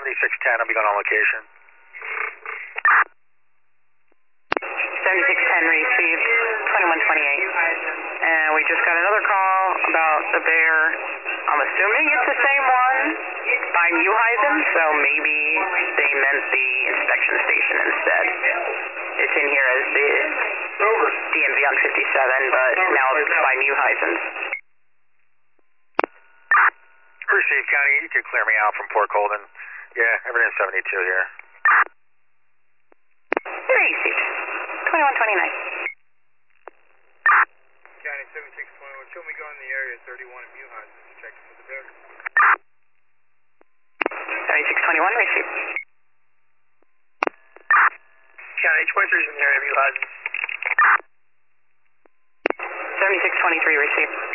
7610, I'll be going on location. 7610 received, 2128. And we just got another call about the bear. I'm assuming it's the same one by Mueheisen, so maybe they meant the inspection station instead. It's in here as the DMV on 57, but now it's by Mueheisen. Received, County, you can clear me out from Port Colden. Yeah, everything's 72 here. Received, 2129. County 7621, show me going in the area 31 in Mueheisen, checking for the bear. 7621, received. County 23 is in the area of Mueheisen. 7623, received.